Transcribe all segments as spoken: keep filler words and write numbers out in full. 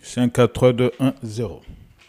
cinq, quatre, trois, deux, un, zéro.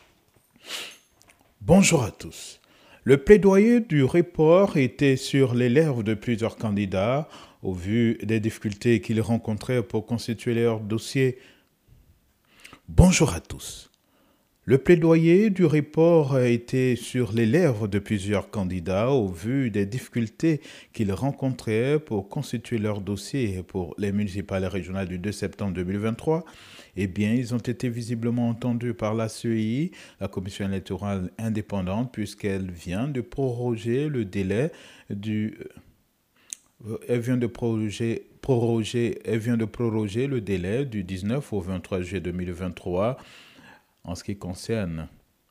Bonjour à tous. Le plaidoyer du report était sur les lèvres de plusieurs candidats au vu des difficultés qu'ils rencontraient pour constituer leur dossier. Bonjour à tous. Le plaidoyer du report a été sur les lèvres de plusieurs candidats au vu des difficultés qu'ils rencontraient pour constituer leur dossier pour les municipales et régionales du deux septembre deux mille vingt-trois. Eh bien, ils ont été visiblement entendus par la C E I, la Commission électorale indépendante, puisqu'elle vient de proroger le délai du... Elle vient de proroger, proroger, elle vient de proroger le délai du dix-neuf au vingt-trois juillet deux mille vingt-trois en ce qui concerne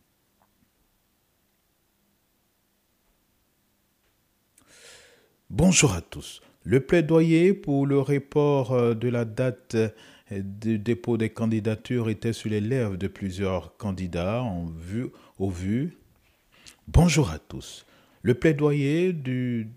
Bonjour à tous. Le plaidoyer pour le report de la date de dépôt des candidatures était sur les lèvres de plusieurs candidats en vue, au vu. Bonjour à tous. Le plaidoyer du...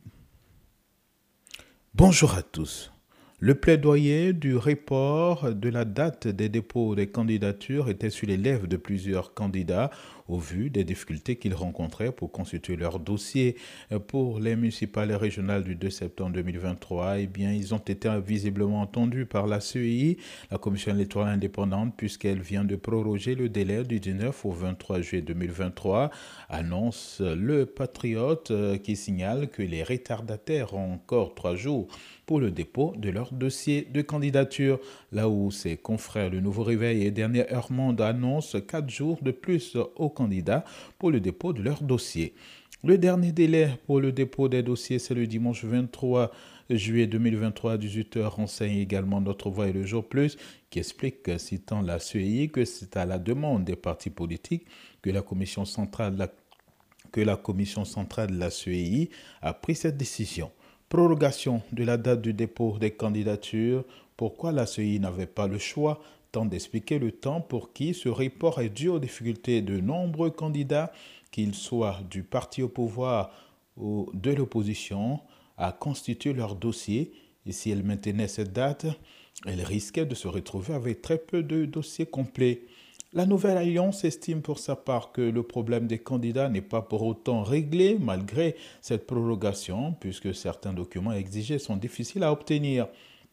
Bonjour à tous. Le plaidoyer du report de la date des dépôts des candidatures était sur les lèvres de plusieurs candidats au vu des difficultés qu'ils rencontraient pour constituer leur dossier pour les municipales et régionales du deux septembre deux mille vingt-trois. Eh bien, ils ont été visiblement entendus par la C E I, la Commission électorale indépendante, puisqu'elle vient de proroger le délai du dix-neuf au vingt-trois juillet deux mille vingt-trois, annonce le Patriote qui signale que les retardataires ont encore trois jours pour le dépôt de leur dossier de candidature, là où ses confrères Le Nouveau Réveil et Dernière Heure Monde annoncent quatre jours de plus aux candidats pour le dépôt de leur dossier. Le dernier délai pour le dépôt des dossiers, c'est le dimanche vingt-trois juillet deux mille vingt-trois à dix-huit heures, renseigne également Notre Voix et Le Jour Plus, qui explique, citant la C E I, que c'est à la demande des partis politiques que la commission centrale de la, que la commission centrale de la C E I a pris cette décision. Prorogation de la date du dépôt des candidatures. Pourquoi la C E I n'avait pas le choix? Tant d'expliquer le temps pour qui ce report est dû aux difficultés de nombreux candidats, qu'ils soient du parti au pouvoir ou de l'opposition, à constituer leur dossier. Et si elle maintenait cette date, elle risquait de se retrouver avec très peu de dossiers complets. La Nouvelle Alliance estime pour sa part que le problème des candidats n'est pas pour autant réglé malgré cette prorogation, puisque certains documents exigés sont difficiles à obtenir.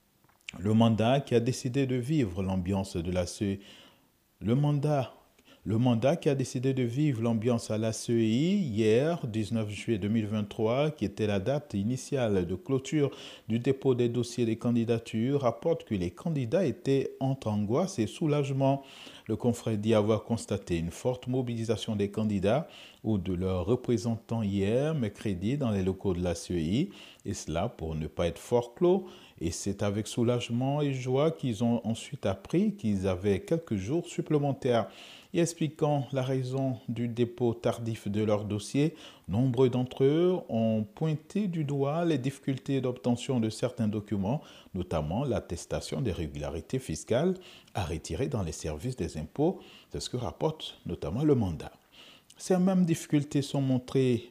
Le mandat qui a décidé de vivre l'ambiance de la C E I, le mandat Le mandat qui a décidé de vivre l'ambiance à la C E I hier, dix-neuf juillet deux mille vingt-trois, qui était la date initiale de clôture du dépôt des dossiers des candidatures, rapporte que les candidats étaient entre angoisse et soulagement. Le confrère dit avoir constaté une forte mobilisation des candidats ou de leurs représentants hier, mercredi, dans les locaux de la C E I, et cela pour ne pas être fort clos. Et c'est avec soulagement et joie qu'ils ont ensuite appris qu'ils avaient quelques jours supplémentaires. Et expliquant la raison du dépôt tardif de leur dossier, nombreux d'entre eux ont pointé du doigt les difficultés d'obtention de certains documents, notamment l'attestation des régularités fiscales à retirer dans les services des impôts. C'est ce que rapporte notamment le mandat. Ces mêmes difficultés sont montrées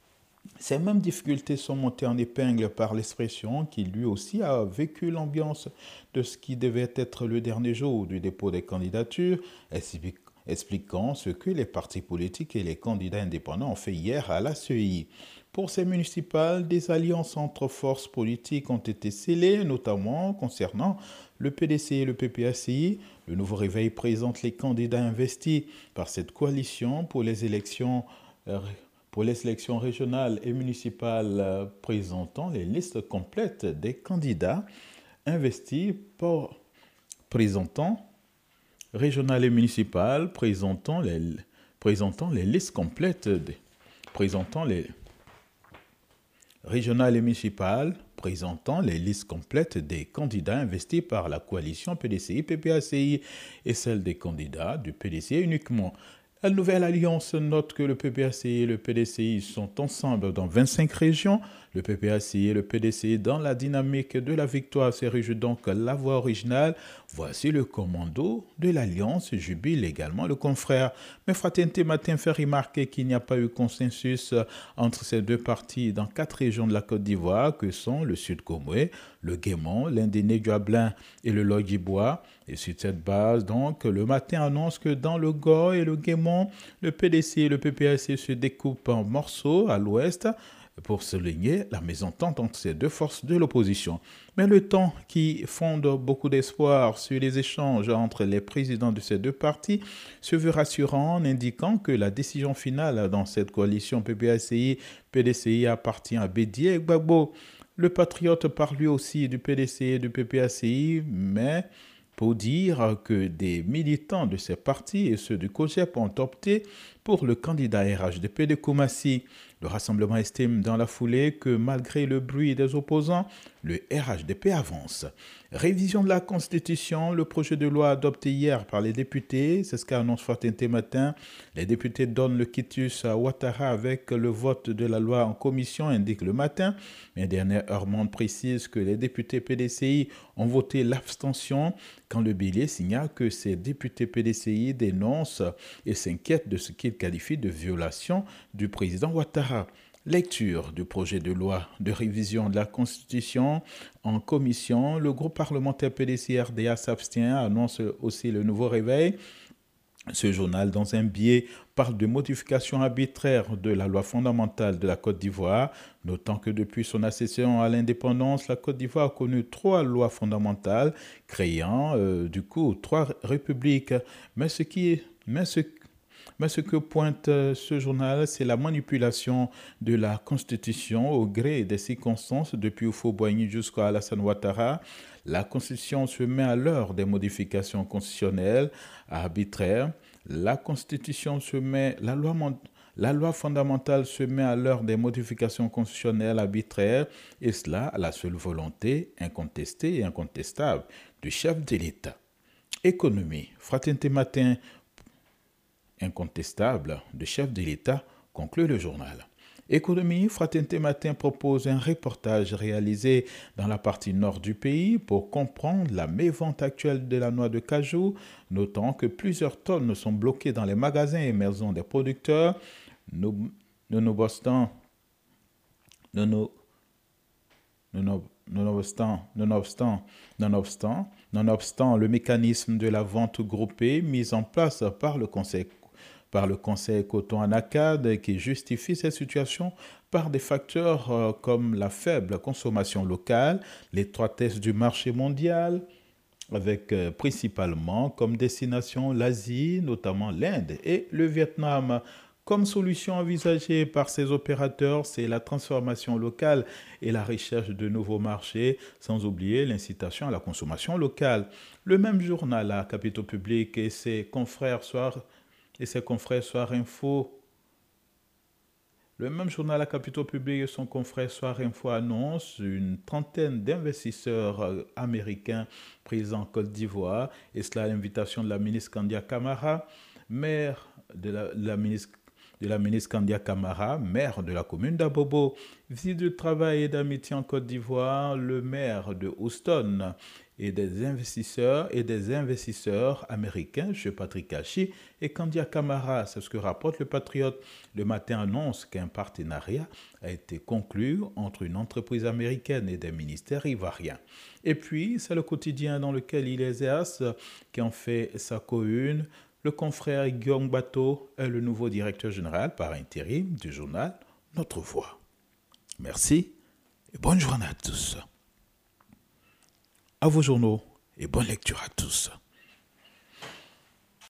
Ces mêmes difficultés sont montées en épingle par l'expression qui lui aussi a vécu l'ambiance de ce qui devait être le dernier jour du dépôt des candidatures, expliquant ce que les partis politiques et les candidats indépendants ont fait hier à la C E I. Pour ces municipales, des alliances entre forces politiques ont été scellées, notamment concernant le P D C et le P P A C I. Le Nouveau Réveil présente les candidats investis par cette coalition pour les élections euh, pour les élections régionales et municipales présentant les listes complètes des candidats investis pour présentant régionales et municipales présentant les, présentant les listes complètes des présentant les régionales et municipales présentant les listes complètes des candidats investis par la coalition P D C I P P A C I et celle des candidats du P D C I uniquement. La Nouvelle Alliance note que le P P A C I et le P D C I sont ensemble dans vingt-cinq régions, Le P P A C I et le P D C I, dans la dynamique de la victoire, se réjouit donc la voix originale. Voici le commando de l'Alliance, jubile également le confrère. Mais Fraternité Matin fait remarquer qu'il n'y a pas eu consensus entre ces deux partis dans quatre régions de la Côte d'Ivoire, que sont le Sud Comoué, le Guémon, l'Indéné du Ablin et le Lodjibois. Et sur cette base, donc, le Matin annonce que dans le Gore et le Guémon, le P D C et le P P A C se découpent en morceaux à l'ouest pour souligner la mésentente entre ces deux forces de l'opposition. Mais le temps qui fonde beaucoup d'espoir sur les échanges entre les présidents de ces deux partis se veut rassurant en indiquant que la décision finale dans cette coalition P P A C I-P D C I appartient à Bédié et Gbagbo. Le patriote parle lui aussi du P D C I et du P P A C I, mais pour dire que des militants de ces partis et ceux du COGEP ont opté pour le candidat R H D P de Koumassi. Le rassemblement estime dans la foulée que malgré le bruit des opposants, le R H D P avance. Révision de la Constitution, le projet de loi adopté hier par les députés, c'est ce qu'annonce Fraternité Matin. Les députés donnent le quitus à Ouattara avec le vote de la loi en commission, indique le Matin. Mais dernière Heurmonde précise que les députés P D C I ont voté l'abstention quand le Bélier signale que ces députés P D C I dénoncent et s'inquiètent de ce qu'ils qualifient de violation du président Ouattara. Lecture du projet de loi de révision de la Constitution en commission. Le groupe parlementaire P D C R D A s'abstient, annonce aussi le nouveau réveil. Ce journal, dans un billet, parle de modification arbitraire de la loi fondamentale de la Côte d'Ivoire, notant que depuis son accession à l'indépendance, la Côte d'Ivoire a connu trois lois fondamentales, créant euh, du coup trois républiques. Mais ce qui est, mais ce Mais ce que pointe ce journal, c'est la manipulation de la Constitution au gré des circonstances depuis Houphouët-Boigny jusqu'à Alassane Ouattara. La Constitution se met à l'heure des modifications constitutionnelles arbitraires. La Constitution se met, la loi, la loi fondamentale se met à l'heure des modifications constitutionnelles arbitraires, et cela à la seule volonté incontestée et incontestable du chef de l'État. Économie. Fraternité Matin incontestable de chef de l'État, conclut le journal. Économie, Fraternité Matin propose un reportage réalisé dans la partie nord du pays pour comprendre la mévente actuelle de la noix de cajou, notant que plusieurs tonnes sont bloquées dans les magasins et maisons des producteurs. Nonobstant, nonobstant, nonobstant, nonobstant, nonobstant le mécanisme de la vente groupée mis en place par le Conseil par le Conseil Coton Anacad qui justifie cette situation par des facteurs euh, comme la faible consommation locale, l'étroitesse du marché mondial, avec euh, principalement comme destination l'Asie, notamment l'Inde et le Vietnam. Comme solution envisagée par ces opérateurs, c'est la transformation locale et la recherche de nouveaux marchés, sans oublier l'incitation à la consommation locale. Le même journal à Capitaux Public et ses confrères soir et ses confrères Soir Info. Le même journal à Capitaux Public et son confrère Soir Info annoncent une trentaine d'investisseurs américains présents en Côte d'Ivoire, et cela à l'invitation de la ministre Kandia Camara, maire de la, la ministre de la ministre Kandia Camara, maire de la commune d'Abobo. Visite de travail et d'amitié en Côte d'Ivoire, le maire de Houston et des investisseurs et des investisseurs américains, M. Patrick Hachi et Kandia Camara. C'est ce que rapporte le Patriote. Le Matin annonce qu'un partenariat a été conclu entre une entreprise américaine et des ministères ivoiriens. Et puis, c'est le quotidien dans lequel il exerce qui en fait sa co-une. Le confrère Guillaume Bateau est le nouveau directeur général par intérim du journal Notre Voix. Merci et bonne journée à tous. À vos journaux et bonne lecture à tous.